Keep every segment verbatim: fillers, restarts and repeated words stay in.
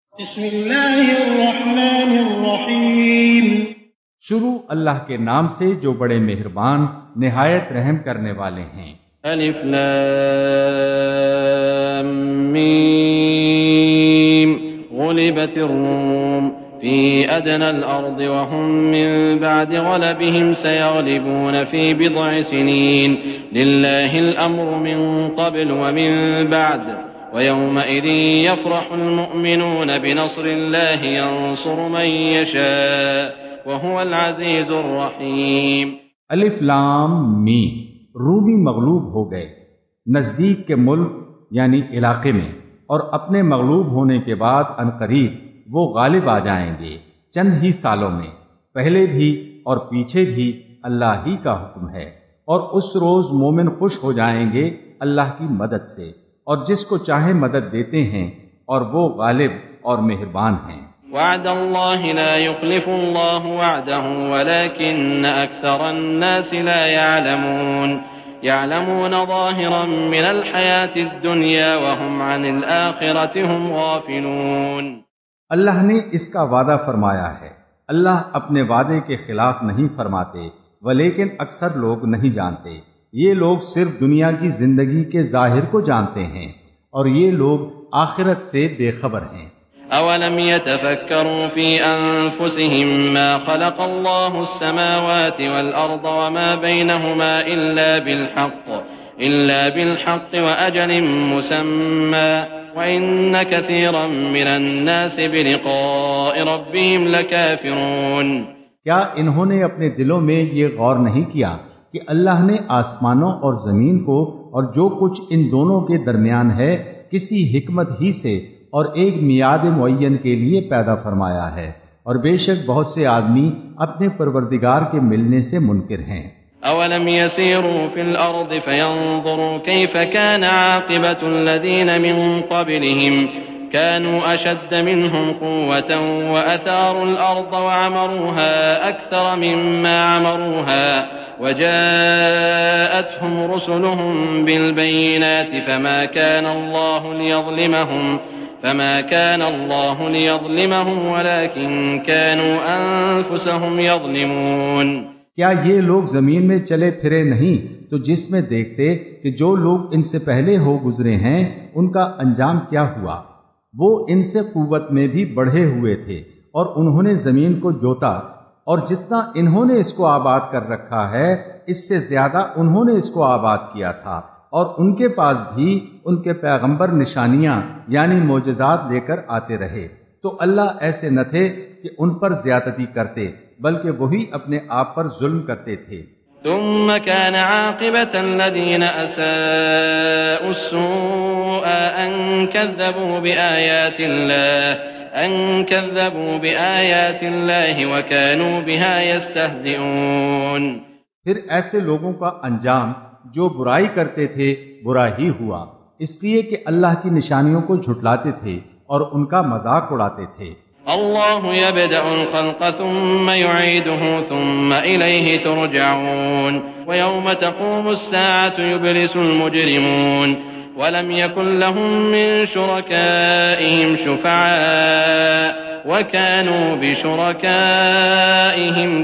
بسم اللہ الرحمن الرحیم۔ شروع اللہ کے نام سے جو بڑے مہربان نہایت رحم کرنے والے ہیں۔ الف لام میم غلبت الروم في أدنى الأرض وهم من بعد غلبهم سيغلبون في بضع سنين لله الأمر من قبل ومن بعد ويومئذ يفرح المؤمنون بنصر الله ينصر من يشاء وهو العزيز الرحيم۔ الف لام میم، رومی مغلوب ہو گئے نزدیک کے ملک یعنی علاقے میں، اور اپنے مغلوب ہونے کے بعد عنقریب وہ غالب آ جائیں گے چند ہی سالوں میں، پہلے بھی اور پیچھے بھی اللہ ہی کا حکم ہے، اور اس روز مومن خوش ہو جائیں گے اللہ کی مدد سے، اور جس کو چاہے مدد دیتے ہیں، اور وہ غالب اور مہربان ہیں۔ وعد الله لا يخلف الله وعده ولكن أكثر الناس لا يعلمون يعلمون ظاهرا من الحياة الدنيا وهم عن الآخرة هم غافلون۔ اللہ نے اس کا وعدہ فرمایا ہے، اللہ اپنے وعدے کے خلاف نہیں فرماتے، ولیکن اکثر لوگ نہیں جانتے۔ یہ لوگ صرف دنیا کی زندگی کے ظاہر کو جانتے ہیں، اور یہ لوگ آخرت سے بے خبر ہیں۔ أولم يتفكروا في أنفسهم ما خلق الله السماوات والأرض وما بينهما إلا بالحق إلا بالحق وأجل مسمى وَإِنَّ كَثِيرًا مِّنَ النَّاسِ بِلِقَاءِ رَبِّهِمْ لَكَافِرُونَ۔ کیا انہوں نے اپنے دلوں میں یہ غور نہیں کیا کہ اللہ نے آسمانوں اور زمین کو اور جو کچھ ان دونوں کے درمیان ہے کسی حکمت ہی سے اور ایک میعاد معین کے لیے پیدا فرمایا ہے، اور بے شک بہت سے آدمی اپنے پروردگار کے ملنے سے منکر ہیں۔ أَوَلَمْ يَسِيرُوا فِي الْأَرْضِ فَيَنظُرُوا كَيْفَ كَانَ عَاقِبَةُ الَّذِينَ مِن قَبْلِهِمْ كَانُوا أَشَدَّ مِنْهُمْ قُوَّةً وَأَثَارُوا الْأَرْضَ وَعَمَرُوهَا أَكْثَرَ مِمَّا عَمَرُوهَا وَجَاءَتْهُمْ رُسُلُهُم بِالْبَيِّنَاتِ فَمَا كَانَ اللَّهُ لِيَظْلِمَهُمْ فَمَا كَانَ اللَّهُ لِيَظْلِمَهُمْ وَلَكِن كَانُوا أَنفُسَهُمْ يَظْلِمُونَ۔ کیا یہ لوگ زمین میں چلے پھرے نہیں تو جس میں دیکھتے کہ جو لوگ ان سے پہلے ہو گزرے ہیں ان کا انجام کیا ہوا؟ وہ ان سے قوت میں بھی بڑھے ہوئے تھے، اور انہوں نے زمین کو جوتا، اور جتنا انہوں نے اس کو آباد کر رکھا ہے اس سے زیادہ انہوں نے اس کو آباد کیا تھا، اور ان کے پاس بھی ان کے پیغمبر نشانیاں یعنی معجزات لے کر آتے رہے، تو اللہ ایسے نہ تھے کہ ان پر زیادتی کرتے، بلکہ وہی اپنے آپ پر ظلم کرتے تھے۔ ثم كان عاقبة الذين أساءوا السوء أن كذبوا بآيات الله أن كذبوا بآيات الله وكانوا بها يستهزئون۔ پھر ایسے لوگوں کا انجام جو برائی کرتے تھے برا ہی ہوا، اس لیے کہ اللہ کی نشانیوں کو جھٹلاتے تھے اور ان کا مذاق اڑاتے تھے۔ اللہ يبدأ الخلق ثم يعيده ثم إليه ترجعون ويوم تقوم الساعة يبلس المجرمون ولم يكن لهم من شركائهم شفعاء وكانوا بشركائهم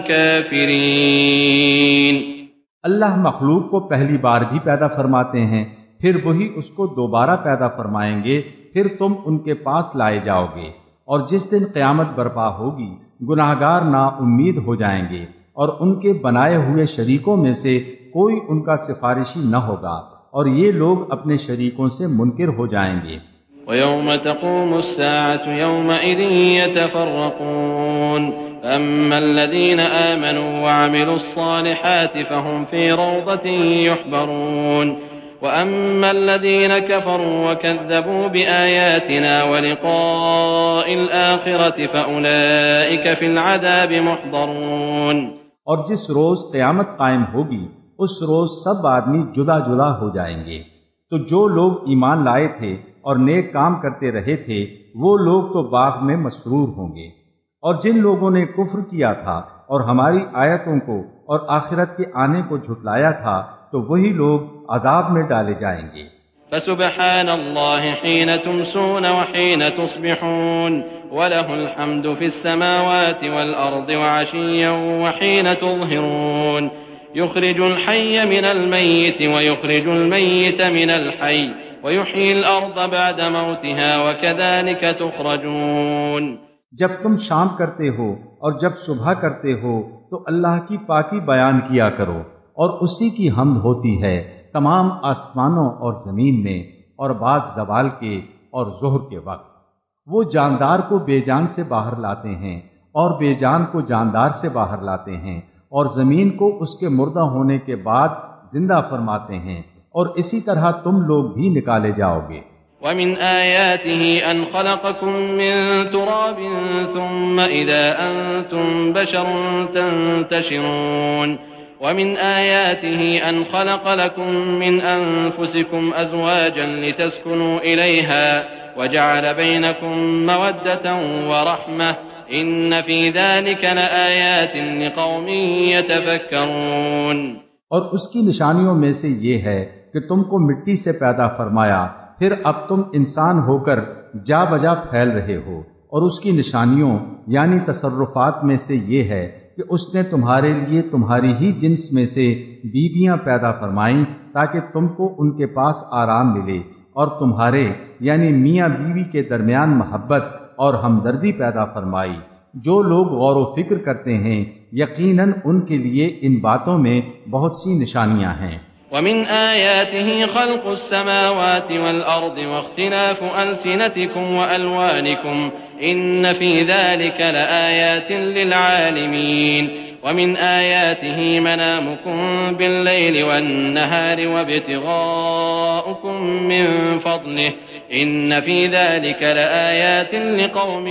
كافرين۔ اللہ مخلوق کو پہلی بار بھی پیدا فرماتے ہیں، پھر وہی اس کو دوبارہ پیدا فرمائیں گے، پھر تم ان کے پاس لائے جاؤ گے، اور جس دن قیامت برپا ہوگی گناہگار نا امید ہو جائیں گے، اور ان کے بنائے ہوئے شریکوں میں سے کوئی ان کا سفارشی نہ ہوگا، اور یہ لوگ اپنے شریکوں سے منکر ہو جائیں گے۔ وَيَوْمَ تَقُومُ السَّاعَةُ يَوْمَئِذٍ يَتَفَرَّقُونَ فَأَمَّا الَّذِينَ آمَنُوا وَعَمِلُوا الصَّالِحَاتِ فَهُمْ فِي رَوْضَةٍ يُحْبَرُونَ وَأَمَّا الَّذِينَ كَفَرُوا وَكَذَّبُوا بِآيَاتِنَا وَلِقَاءِ الْآخِرَةِ فَأُولَئِكَ فِي الْعَذَابِ مُحْضَرُونَ۔ اور جس روز قیامت قائم ہوگی اس روز سب آدمی جدا جدا ہو جائیں گے، تو جو لوگ ایمان لائے تھے اور نیک کام کرتے رہے تھے وہ لوگ تو باغ میں مسرور ہوں گے، اور جن لوگوں نے کفر کیا تھا اور ہماری آیتوں کو اور آخرت کے آنے کو جھٹلایا تھا تو وہی لوگ عذاب میں ڈالے جائیں گے۔ فسبحان الله حين تمسون وحين تصبحون وله الحمد في السماوات والأرض وعشيا وحين تظهرون يخرج الحي من الميت ويخرج الميت من الحي ويحيي الأرض بعد موتها وكذلك تخرجون۔ جب تم شام کرتے ہو اور جب صبح کرتے ہو تو اللہ کی پاکی بیان کیا کرو، اور اسی کی حمد ہوتی ہے تمام آسمانوں اور زمین میں، اور بعد زوال کے اور ظہر کے وقت۔ وہ جاندار کو بے جان سے باہر لاتے ہیں اور بے جان کو جاندار سے باہر لاتے ہیں، اور زمین کو اس کے مردہ ہونے کے بعد زندہ فرماتے ہیں، اور اسی طرح تم لوگ بھی نکالے جاؤ گے۔ ومن آياته أن خلقكم من تراب ثم إذا أنتم بشر تنتشرون ومن آياته أن خلق لكم من أنفسكم أزواجا لتسكنوا إليها وجعل بينكم مودة ورحمة إن في ذلك لآيات لقوم يتفكرون۔ اور اس کی نشانیوں میں سے یہ ہے کہ تم کو مٹی سے پیدا فرمایا، پھر اب تم انسان ہو کر جا بجا پھیل رہے ہو، اور اس کی نشانیوں یعنی تصرفات میں سے یہ ہے کہ اس نے تمہارے لیے تمہاری ہی جنس میں سے بیویاں پیدا فرمائیں تاکہ تم کو ان کے پاس آرام ملے، اور تمہارے یعنی میاں بیوی کے درمیان محبت اور ہمدردی پیدا فرمائی۔ جو لوگ غور و فکر کرتے ہیں یقیناً ان کے لیے ان باتوں میں بہت سی نشانیاں ہیں۔ ومن آياته خلق السماوات والأرض واختلاف ألسنتكم وألوانكم إن في ذلك لآيات للعالمين ومن آياته منامكم بالليل والنهار وابتغاؤكم من فضله إن في ذلك لآيات لقوم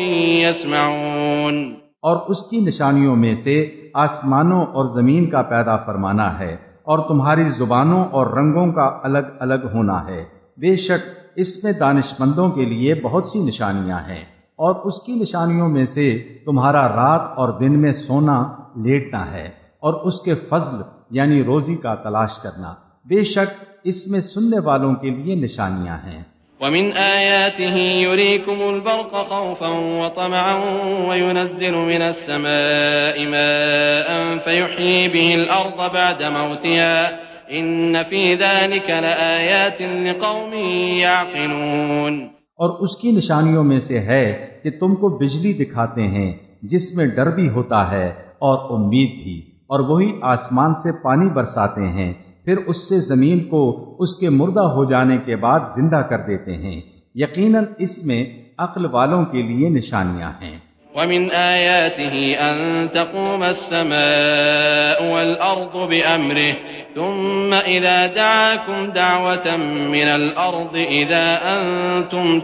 يسمعون۔ اور اس کی نشانیوں میں سے آسمانوں اور زمین کا پیدا فرمانا ہے، اور تمہاری زبانوں اور رنگوں کا الگ الگ ہونا ہے، بے شک اس میں دانشمندوں کے لیے بہت سی نشانیاں ہیں۔ اور اس کی نشانیوں میں سے تمہارا رات اور دن میں سونا لیٹنا ہے، اور اس کے فضل یعنی روزی کا تلاش کرنا، بے شک اس میں سننے والوں کے لیے نشانیاں ہیں۔ ومن آياته يريكم البرق خوفا وطمعا وينزل من السماء ماء فيحيي به الأرض بعد موتها إن في ذلك لآيات لقوم يعقلون۔ اور اس کی نشانیوں میں سے ہے کہ تم کو بجلی دکھاتے ہیں جس میں ڈر بھی ہوتا ہے اور امید بھی، اور وہی آسمان سے پانی برساتے ہیں، پھر اس سے زمین کو اس کے مردہ ہو جانے کے بعد زندہ کر دیتے ہیں، یقیناً اس میں عقل والوں کے لیے نشانیاں ہیں۔ ومن آياته أن تقوم السماء والأرض بأمره ثم إذا دعاكم دعوة من الأرض إذا أنتم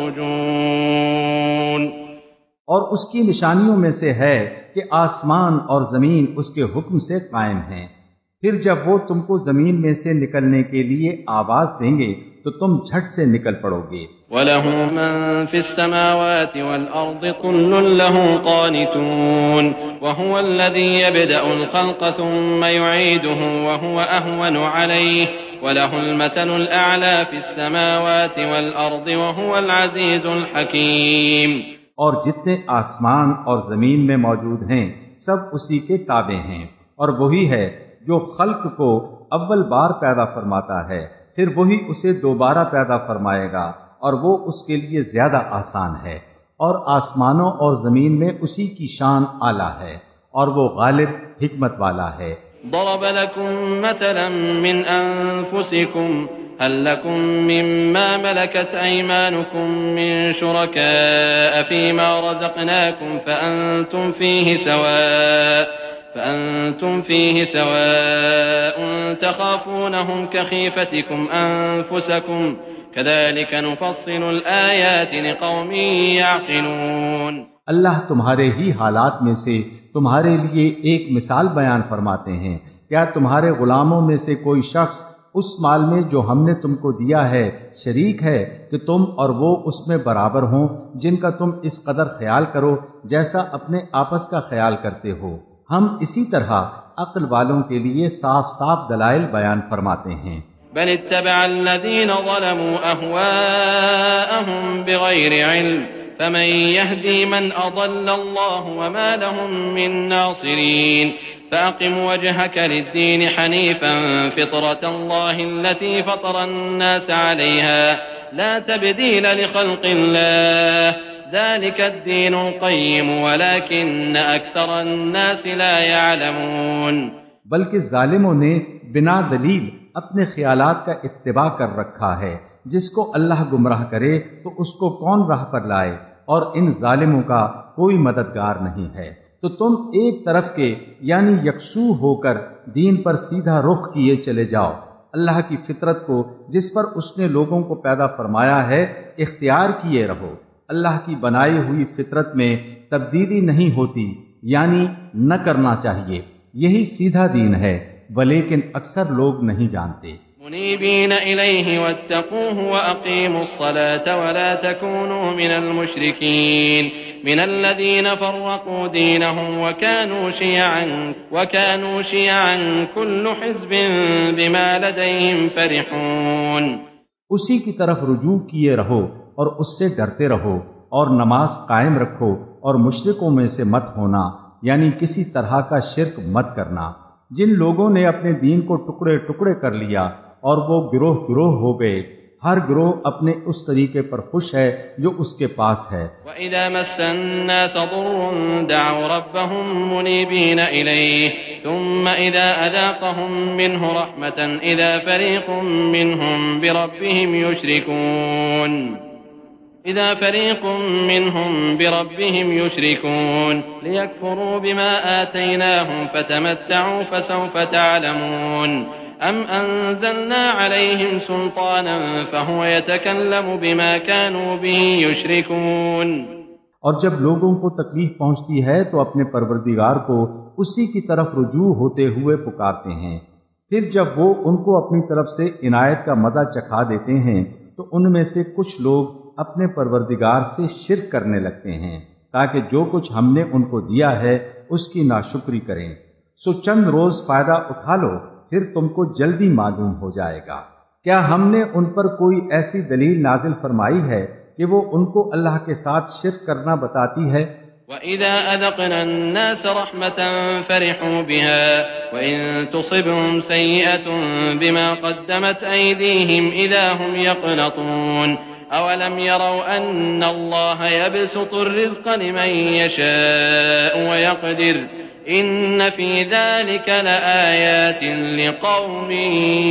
تخرجون۔ اور اس کی نشانیوں میں سے ہے کہ آسمان اور زمین اس کے حکم سے قائم ہیں، پھر جب وہ تم کو زمین میں سے نکلنے کے لیے آواز دیں گے تو تم جھٹ سے نکل پڑو گے۔ وَلَهُ مَن فِي السَّمَاوَاتِ وَالْأَرْضِ كُلٌّ لَّهُ قَانِتُونَ وَهُوَ الَّذِي يَبْدَأُ الْخَلْقَ ثُمَّ يُعِيدُهُ وَهُوَ أَهْوَنُ عَلَيْهِ وَلَهُ الْمَثَلُ الْأَعْلَى فِي السَّمَاوَاتِ وَالْأَرْضِ وَهُوَ الْعَزِيزُ الْحَكِيمُ۔ اور جتنے آسمان اور زمین میں موجود ہیں سب اسی کے تابع ہیں، اور وہی ہے جو خلق کو اول بار پیدا فرماتا ہے، پھر وہی اسے دوبارہ پیدا فرمائے گا، اور وہ اس کے لیے زیادہ آسان ہے۔ اور آسمانوں اور زمین میں اسی کی شان اعلیٰ ہے، اور وہ غالب حکمت والا ہے۔ ضرب لكم مثلا من أنفسكم هل لكم مما ملكت أيمانكم من شركاء فيما رزقناكم فأنتم فيه سواء فأنتم فيه سواء تخافونهم كخيفتكم أنفسكم كذلك نفصل الآيات لقوم يعقلون۔ اللہ تمہارے ہی حالات میں سے تمہارے لیے ایک مثال بیان فرماتے ہیں۔ کیا تمہارے غلاموں میں سے کوئی شخص اس مال میں جو ہم نے تم کو دیا ہے شریک ہے کہ تم اور وہ اس میں برابر ہوں، جن کا تم اس قدر خیال کرو جیسا اپنے آپس کا خیال کرتے ہو؟ ہم اسی طرح عقل والوں کے لیے صاف صاف دلائل بیان فرماتے ہیں۔ بل اتبع الذين ظلموا أهواءهم بغير علم فمن يهدي من أضل الله وما لهم من ناصرين فأقم وجهك للدين حنيفا فطرة الله التي فطر الناس عليها لا تبديل لخلق الله ذلك الدين القيم ولكن أكثر الناس لا يعلمون۔ بلکہ ظالموں نے بنا دلیل اپنے خیالات کا اتباع کر رکھا ہے، جس کو اللہ گمراہ کرے تو اس کو کون راہ پر لائے، اور ان ظالموں کا کوئی مددگار نہیں ہے۔ تو تم ایک طرف کے یعنی یکسو ہو کر دین پر سیدھا رخ کیے چلے جاؤ، اللہ کی فطرت کو جس پر اس نے لوگوں کو پیدا فرمایا ہے اختیار کیے رہو۔ اللہ کی بنائی ہوئی فطرت میں تبدیلی نہیں ہوتی، یعنی نہ کرنا چاہیے، یہی سیدھا دین ہے، ولیکن اکثر لوگ نہیں جانتے۔ منيبين إليه واتقوه وأقيموا الصلاة ولا تكونوا من المشركين من الذين فرقوا دينهم وكانوا شيعا وكانوا شيعا كل حزب بما لديهم فرحون۔ اسی کی طرف رجوع کیے رہو اور اس سے ڈرتے رہو، اور نماز قائم رکھو، اور مشرکوں میں سے مت ہونا، یعنی کسی طرح کا شرک مت کرنا۔ جن لوگوں نے اپنے دین کو ٹکڑے ٹکڑے کر لیا اور وہ گروہ گروہ ہو گئے، ہر گروہ اپنے اس طریقے پر خوش ہے جو اس کے پاس ہے۔ وَإِذَا مَسَّ النَّاسَ ضُرٌّ دَعَوْا رَبَّهُم مُنِيبِينَ إِلَيْهِ ثُمَّ إِذَا أَذَاقَهُم مِّنْهُ رَحْمَةً إِذَا فَرِيقٌ مِّنْهُم بِرَبِّهِمْ يُشْرِكُونَ إِذَا فَرِيقٌ مِّنْهُم بِرَبِّهِمْ يُشْرِكُونَ لِيَكْفُرُوا بِمَا آتَيْنَاهُمْ فَتَمَتَّعُوا فَسَوْفَ تَعْلَمُونَ أَمْ أَنزَلْنَا عَلَيْهِمْ سُلْطَانًا فَهُوَ يَتَكَلَّمُ بِمَا كَانُوا بِهِ يُشْرِكُونَ۔ اور جب لوگوں کو تکلیف پہنچتی ہے تو اپنے پروردگار کو اسی کی طرف رجوع ہوتے ہوئے پکارتے ہیں، پھر جب وہ ان کو اپنی طرف سے عنایت کا مزہ چکھا دیتے ہیں تو ان میں سے کچھ لوگ اپنے پروردگار سے شرک کرنے لگتے ہیں تاکہ جو کچھ ہم نے ان کو دیا ہے اس کی ناشکری کریں۔ سو چند روز فائدہ اٹھا لو، پھر تم کو جلدی معلوم ہو جائے گا۔ کیا ہم نے ان پر کوئی ایسی دلیل نازل فرمائی ہے کہ وہ ان کو اللہ کے ساتھ شرک کرنا بتاتی ہے؟ وَإِذَا أَذَقْنَا النَّاسَ رَحْمَةً فَرِحُوا بِهَا وَإِن تُصِبْهُمْ سَيِّئَةٌ بِمَا قَدَّمَتْ أَيْدِيهِمْ إِذَا هُمْ يَقْنَطُونَ أَوَلَمْ يَرَوْا أَنَّ اللَّهَ يَبْسُطُ الرِّزْقَ لِمَن يَشَاءُ وَيَقْدِرُ إِنَّ فِي ذَلِكَ لَآيَاتٍ لِقَوْمٍ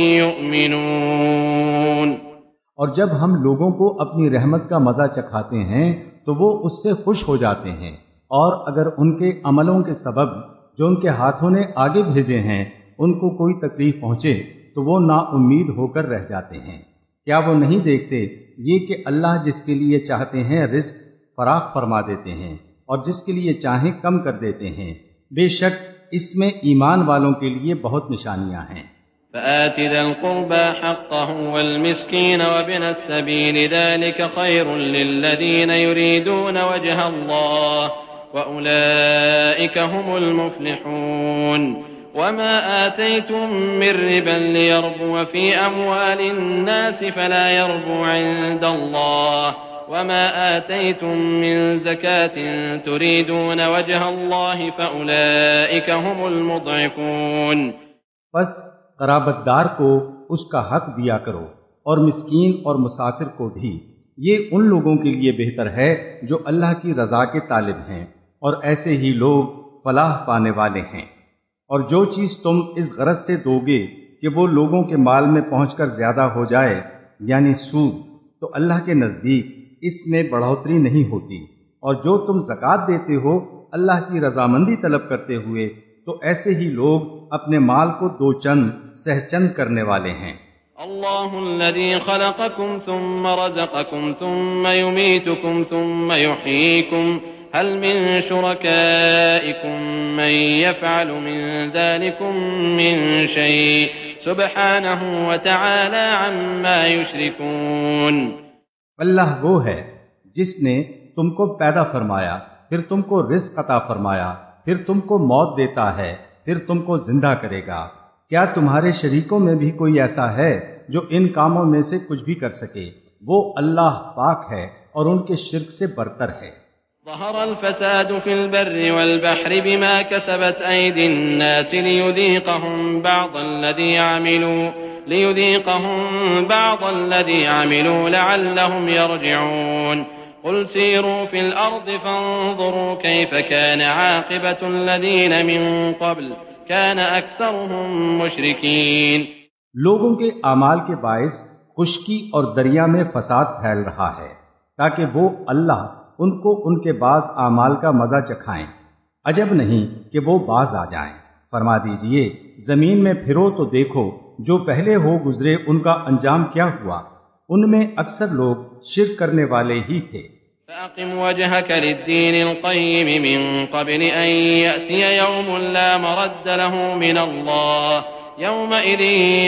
يُؤْمِنُونَ۔ اور جب ہم لوگوں کو اپنی رحمت کا مزہ چکھاتے ہیں تو وہ اس سے خوش ہو جاتے ہیں، اور اگر ان کے عملوں کے سبب جو ان کے ہاتھوں نے آگے بھیجے ہیں ان کو کوئی تکلیف پہنچے تو وہ نا امید ہو کر رہ جاتے ہیں۔ کیا وہ نہیں دیکھتے یہ کہ اللہ جس کے لیے چاہتے ہیں رزق فراخ فرما دیتے ہیں اور جس کے لیے چاہیں کم کر دیتے ہیں؟ بے شک اس میں ایمان والوں کے لیے بہت نشانیاں ہیں۔ فآت ذا القربى حقه والمسكين وابن السبيل ذلك خير للذين يريدون وجه الله وأولئك هم المفلحون وما آتيتم من ربا ليربو في أموال الناس فلا يربو عند الله وما آتيتم من زكاة تريدون وجه الله فأولئك هم المضعفون۔ بس قرابت دار کو اس کا حق دیا کرو اور مسکین اور مسافر کو بھی، یہ ان لوگوں کے لیے بہتر ہے جو اللہ کی رضا کے طالب ہیں، اور ایسے ہی لوگ فلاح پانے والے ہیں۔ اور جو چیز تم اس غرض سے دو گے کہ وہ لوگوں کے مال میں پہنچ کر زیادہ ہو جائے یعنی سود، تو اللہ کے نزدیک اس میں بڑھوتری نہیں ہوتی، اور جو تم زکوٰۃ دیتے ہو اللہ کی رضامندی طلب کرتے ہوئے تو ایسے ہی لوگ اپنے مال کو دو چند سہ چند کرنے والے ہیں۔ اللہ الذی خلقکم ثم رزقکم ثم یمیتکم ثم یحییکم هل من شرکائکم من یفعل من ذلکم من شیء سبحانہ وتعالی عما یشرکون۔ اللہ وہ ہے جس نے تم کو پیدا فرمایا، پھر تم کو رزق عطا فرمایا، پھر تم کو موت دیتا ہے، پھر تم کو زندہ کرے گا۔ کیا تمہارے شریکوں میں بھی کوئی ایسا ہے جو ان کاموں میں سے کچھ بھی کر سکے؟ وہ اللہ پاک ہے اور ان کے شرک سے برتر ہے۔ ظهر الفساد في البر والبحر بما كسبت أيدي الناس ليذيقهم بعض الذي عملوا ليذيقهم بعض الذي عملوا لعلهم يرجعون قل سيروا في الأرض فانظروا كيف كان عاقبة الذين من قبل كان أكثرهم مشركين۔ لوگوں کے اعمال کے باعث خشکی اور دریا میں فساد پھیل رہا ہے تاکہ وہ اللہ ان کو ان کے بعض اعمال کا مزہ چکھائیں۔ عجب نہیں کہ وہ باز آ جائیں۔ فرما دیجئے زمین میں پھرو تو دیکھو جو پہلے ہو گزرے ان کا انجام کیا ہوا، ان میں اکثر لوگ شرک کرنے والے ہی تھے۔ فأقم وجهك للدين القيم من قبل أن يأتي يوم لا مرد له من الله يومئذ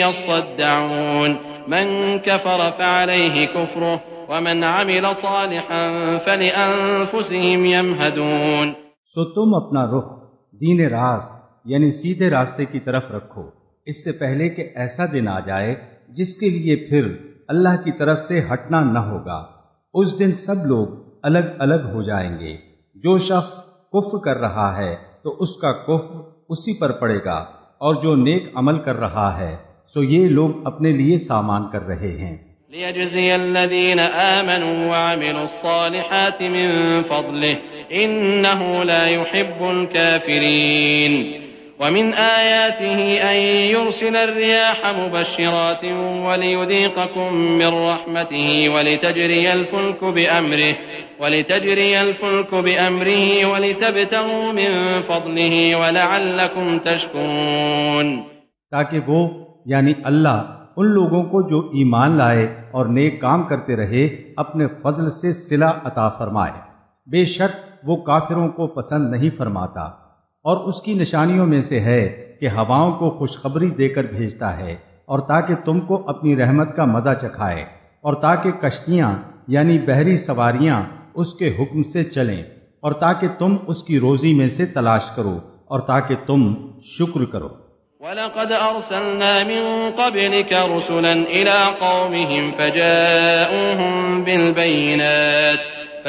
يصدعون من كفر فعليه كفره ومن عمل صالحا فلأنفسهم يمهدون۔ سو تم اپنا رخ دین راست یعنی سیدھے راستے کی طرف رکھو اس سے پہلے کہ ایسا دن آ جائے جس کے لیے پھر اللہ کی طرف سے ہٹنا نہ ہوگا۔ اس دن سب لوگ الگ الگ ہو جائیں گے۔ جو شخص کفر کر رہا ہے تو اس کا کفر اسی پر پڑے گا، اور جو نیک عمل کر رہا ہے سو یہ لوگ اپنے لیے سامان کر رہے ہیں۔ ليجزي الذين آمنوا وعملوا الصالحات من فضله إنه لا يحب الكافرين ومن آياته أن يرسل الرياح مبشرات وليذيقكم من رحمته ولتجري الفلك بأمره ولتجري الفلك بأمره ولتبتغوا من فضله ولعلكم تشكرون، تاکہ وہ یعنی اللہ ان لوگوں کو جو ایمان لائے اور نیک کام کرتے رہے اپنے فضل سے صلہ عطا فرمائے۔ بے شک وہ کافروں کو پسند نہیں فرماتا، اور اس کی نشانیوں میں سے ہے کہ ہواؤں کو خوشخبری دے کر بھیجتا ہے، اور تاکہ تم کو اپنی رحمت کا مزہ چکھائے، اور تاکہ کشتیاں یعنی بحری سواریاں اس کے حکم سے چلیں، اور تاکہ تم اس کی روزی میں سے تلاش کرو، اور تاکہ تم شکر کرو۔ وَلَقَدْ أَرْسَلْنَا مِن قَبْلِكَ رُسُلًا إِلَىٰ قَوْمِهِمْ فَجَاءُوهُم بِالْبَيِّنَاتِ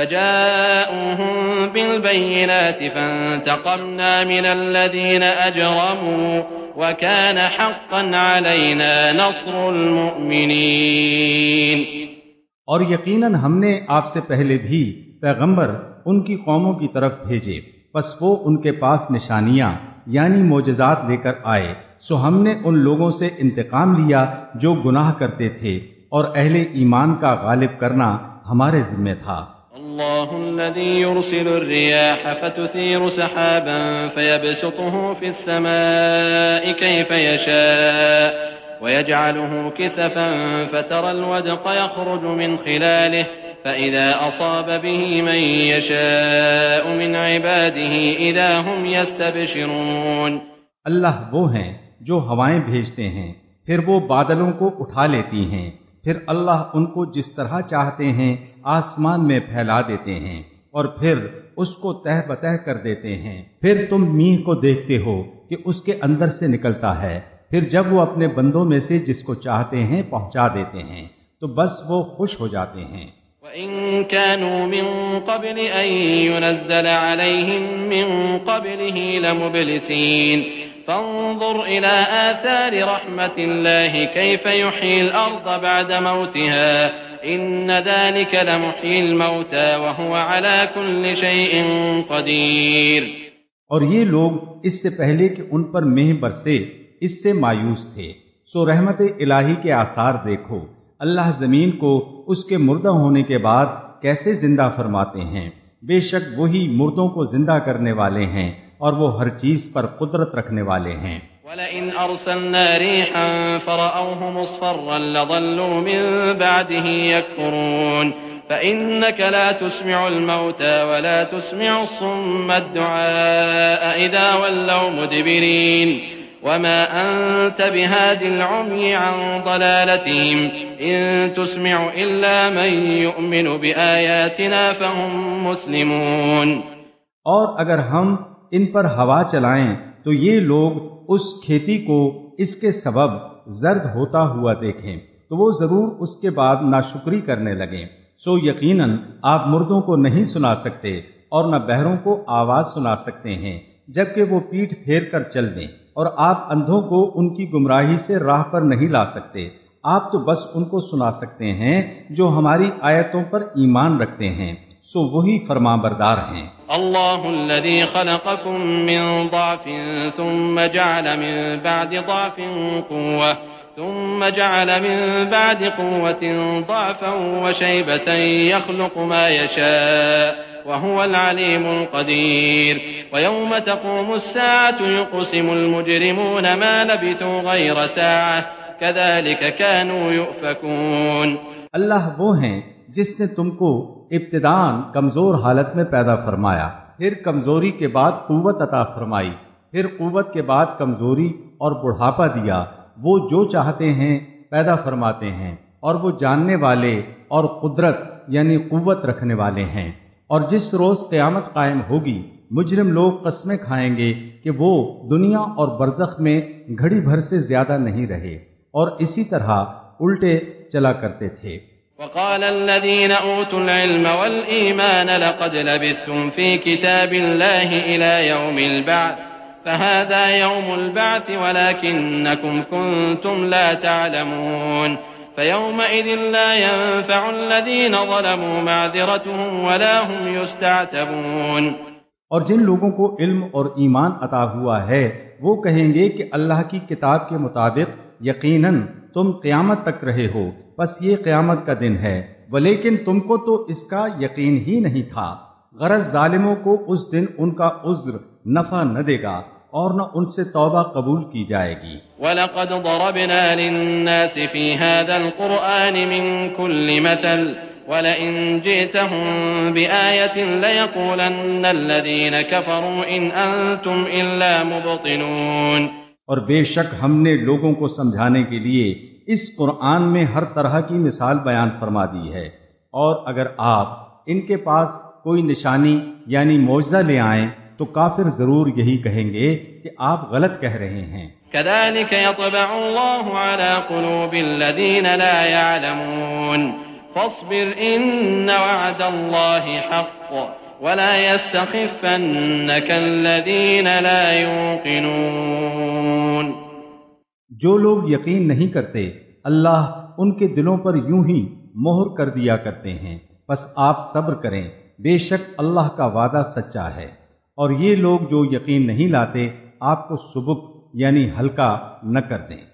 فَجَاءُوهُم بِالْبَيِّنَاتِ فَانتَقَمْنَا مِنَ الَّذِينَ أَجْرَمُوا وَكَانَ حَقًّا عَلَيْنَا نَصْرُ الْمُؤْمِنِينَ۔ اور یقیناً ہم نے آپ سے پہلے بھی پیغمبر ان کی قوموں کی طرف بھیجے، پس وہ ان کے پاس نشانیاں یعنی معجزات لے کر آئے، سو ہم نے ان لوگوں سے انتقام لیا جو گناہ کرتے تھے، اور اہل ایمان کا غالب کرنا ہمارے ذمہ تھا۔ اللہ الذی یرسل الرياح فتثیر سحابا فیبسطه فی السماء کیف یشاء ویجعله کسفا فترى الودق یخرج من خلاله فإذا أصاب به من يشاء من عباده إذا هم يستبشرون۔ اللہ وہ ہیں جو ہوائیں بھیجتے ہیں، پھر وہ بادلوں کو اٹھا لیتی ہیں، پھر اللہ ان کو جس طرح چاہتے ہیں آسمان میں پھیلا دیتے ہیں، اور پھر اس کو تہ بتہ کر دیتے ہیں۔ پھر تم میہ کو دیکھتے ہو کہ اس کے اندر سے نکلتا ہے، پھر جب وہ اپنے بندوں میں سے جس کو چاہتے ہیں پہنچا دیتے ہیں تو بس وہ خوش ہو جاتے ہیں۔ وَإِن كَانُوا مِن قَبْلِ أَن يُنَزَّلَ عَلَيْهِم مِّن قَبْلِهِ لَمُبْلِسِينَ فَانظُرْ إِلَىٰ آثَارِ رَحْمَةِ اللَّهِ كَيْفَ يُحْيِي الْأَرْضَ بَعْدَ مَوْتِهَا إِنَّ ذَلِكَ لَمُحْيِي الْمَوْتَىٰ وَهُوَ عَلَىٰ كُلِّ شَيْءٍ قَدِيرٌ۔ اور یہ لوگ اس سے پہلے کہ ان پر مہ برسے اس سے مایوس تھے، سو رحمت الہی کے آثار دیکھو، اللہ زمین کو اس کے مردہ ہونے کے بعد کیسے زندہ فرماتے ہیں، بے شک وہی مردوں کو زندہ کرنے والے ہیں اور وہ ہر چیز پر قدرت رکھنے والے ہیں۔ وَلَئِنْ أَرْسَلْنَا رِيحًا فَرَأَوْهُ مُصْفَرًّا لَظَلُّوا مِن بَعْدِهِ يَكْفُرُونَ فَإِنَّكَ لَا تُسْمِعُ الْمَوْتَىٰ وَلَا تُسْمِعُ الصُّمَّ الدُّعَاءَ إِذَا وَلَّوْا مُدْبِرِينَ وَمَا أَنتَ بِهَادِ الْعُمْيِ عَن ضَلَالَتِهِمْ إِن تُسْمِعُ إِلَّا مَن يُؤْمِنُ بِآيَاتِنَا فَهُم مُّسْلِمُونَ۔ اور اگر ہم ان پر ہوا چلائیں تو یہ لوگ اس کھیتی کو اس کے سبب زرد ہوتا ہوا دیکھیں تو وہ ضرور اس کے بعد ناشکری کرنے لگیں، سو یقیناً آپ مردوں کو نہیں سنا سکتے اور نہ بہروں کو آواز سنا سکتے ہیں جبکہ وہ پیٹھ پھیر کر چل دیں، اور آپ اندھوں کو ان کی گمراہی سے راہ پر نہیں لا سکتے، آپ تو بس ان کو سنا سکتے ہیں جو ہماری آیتوں پر ایمان رکھتے ہیں، سو وہی فرما بردار ہیں۔ اللہ الذی خلقکم من ضعف ثم جعل من بعد ضعف قوة ثم جعل من بعد قوة ضعفا وشيبة يخلق ما يشاء وهو العليم القدير ويوم تقوم الساعة يقسم المجرمون ما لبثوا غير ساعة كذلك كانوا يؤفكون۔ اللہ وہ ہیں جس نے تم کو ابتداءً کمزور حالت میں پیدا فرمایا، پھر کمزوری کے بعد قوت عطا فرمائی، پھر قوت کے بعد کمزوری اور بڑھاپا دیا، وہ جو چاہتے ہیں پیدا فرماتے ہیں، اور وہ جاننے والے اور قدرت یعنی قوت رکھنے والے ہیں۔ اور جس روز قیامت قائم ہوگی مجرم لوگ قسمیں کھائیں گے کہ وہ دنیا اور برزخ میں گھڑی بھر سے زیادہ نہیں رہے، اور اسی طرح الٹے چلا کرتے تھے۔ وقال الذين أوتوا العلم والإيمان لقد لبثتم في كتاب الله إلى يوم البعث فهذا يوم البعث ولكنكم كنتم لا تعلمون فيومئذ لا ينفع الذين ظلموا معذرتهم ولا هم يستعتبون۔ اور جن لوگوں کو علم اور ایمان عطا ہوا ہے وہ کہیں گے کہ اللہ کی کتاب کے مطابق یقیناً تم قیامت تک رہے ہو، بس یہ قیامت کا دن ہے، ولیکن تم کو تو اس کا یقین ہی نہیں تھا۔ غرض ظالموں کو اس دن ان کا عذر نفع نہ دے گا اور نہ ان سے توبہ قبول کی جائے گی۔ وَلَقَدْ ضَرَبْنَا لِلنَّاسِ فِي هَذَا الْقُرْآنِ مِنْ كُلِّ مَثَلٍ وَلَئِنْ جِئْتَهُمْ بِآيَةٍ لَيَقُولَنَّ الَّذِينَ كَفَرُوا إِنْ أَنْتُمْ إِلَّا مُبْطِلُونَ۔ اور بے شک ہم نے لوگوں کو سمجھانے کے لیے اس قرآن میں ہر طرح کی مثال بیان فرما دی ہے، اور اگر آپ ان کے پاس کوئی نشانی یعنی معجزہ لے آئیں تو کافر ضرور یہی کہیں گے کہ آپ غلط کہہ رہے ہیں۔ كَذَلِكَ يَطْبَعُ اللَّهُ عَلَى قُلُوبِ الَّذِينَ لَا يَعْلَمُونَ فَاصْبِرْ إِنَّ وَعْدَ اللَّهِ حَقٌّ وَلَا يَسْتَخِفَّنَّكَ الَّذِينَ لَا يُوقِنُونَ۔ جو لوگ یقین نہیں کرتے اللہ ان کے دلوں پر یوں ہی مہر کر دیا کرتے ہیں، بس آپ صبر کریں، بے شک اللہ کا وعدہ سچا ہے۔ اور یہ لوگ جو یقین نہیں لاتے آپ کو سبک یعنی ہلکا نہ کر دیں۔